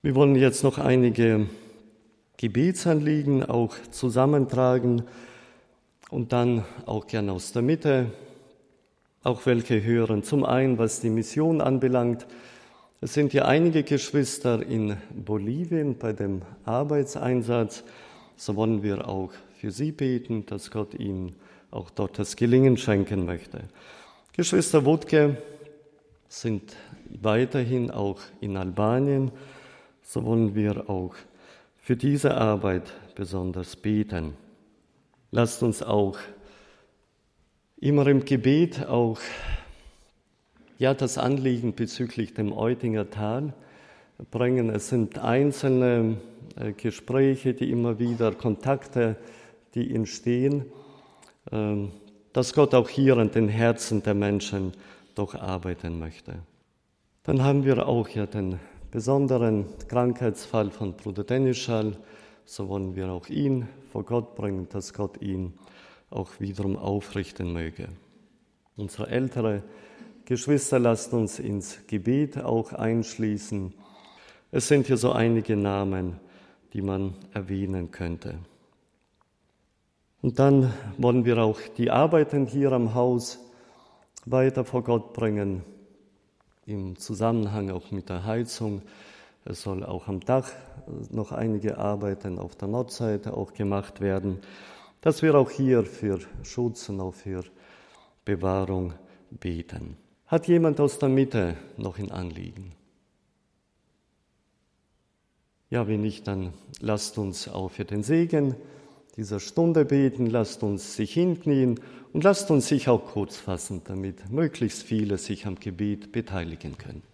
Wir wollen jetzt noch einige Gebetsanliegen auch zusammentragen und dann auch gern aus der Mitte auch welche hören. Zum einen, was die Mission anbelangt. Es sind ja einige Geschwister in Bolivien bei dem Arbeitseinsatz. So wollen wir auch für sie beten, dass Gott ihnen auch dort das Gelingen schenken möchte. Geschwister Wutke sind weiterhin auch in Albanien. So wollen wir auch für diese Arbeit besonders beten. Lasst uns auch immer im Gebet auch das Anliegen bezüglich dem Eutinger Tal bringen. Es sind einzelne Gespräche, die immer wieder, Kontakte, die entstehen, dass Gott auch hier an den Herzen der Menschen doch arbeiten möchte. Dann haben wir auch den besonderen Krankheitsfall von Bruder Denischal. So wollen wir auch ihn vor Gott bringen, dass Gott ihn auch wiederum aufrichten möge. Unsere ältere Geschwister, lasst uns ins Gebet auch einschließen. Es sind hier so einige Namen, die man erwähnen könnte. Und dann wollen wir auch die Arbeiten hier am Haus weiter vor Gott bringen, im Zusammenhang auch mit der Heizung. Es soll auch am Dach noch einige Arbeiten auf der Nordseite auch gemacht werden, dass wir auch hier für Schutz und auch für Bewahrung beten. Hat jemand aus der Mitte noch ein Anliegen? Ja, wenn nicht, dann lasst uns auch für den Segen dieser Stunde beten, lasst uns sich hinknien und lasst uns sich auch kurz fassen, damit möglichst viele sich am Gebet beteiligen können.